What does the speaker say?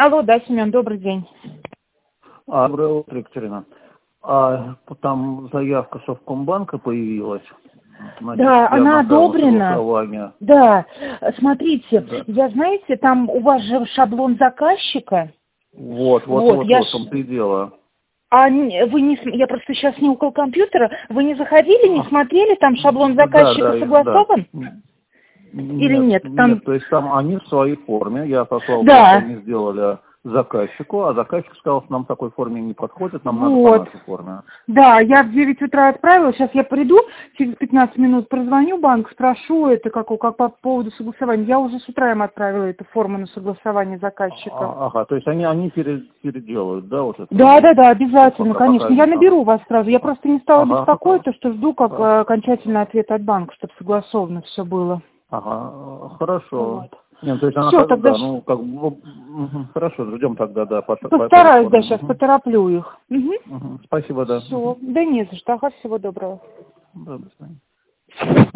Алло, да, Семен, добрый день. Доброе утро, Екатерина. Там заявка Совкомбанка появилась. Да, она одобрена. Да, смотрите, Да. знаете, там у вас же шаблон заказчика. Вот, в том-то и дело. Я просто сейчас не около компьютера. Вы не заходили, не смотрели, там шаблон заказчика согласован? Да. Или нет? Нет, то есть там они в своей форме, я послал, да. что они сделали заказчику, а заказчик сказал, что нам в такой форме не подходит, нам надо по нашей форме. Да, я в 9 утра отправила, сейчас я приду, через 15 минут прозвоню в банк, спрошу это как по поводу согласования. Я уже с утра им отправила эту форму на согласование заказчика. Ага, то есть они переделают, да, вот это? Да, обязательно, конечно. Я наберу вас сразу. Я просто не стала беспокоить, что жду как окончательный ответ от банка, чтобы согласованно все было. Ага, хорошо. Вот. Нет, то есть она Все, тогда... хорошо, ждем тогда, да. Постараюсь, да, сейчас потороплю их. Спасибо, да. Все, да не за что, всего доброго. Да, до свидания.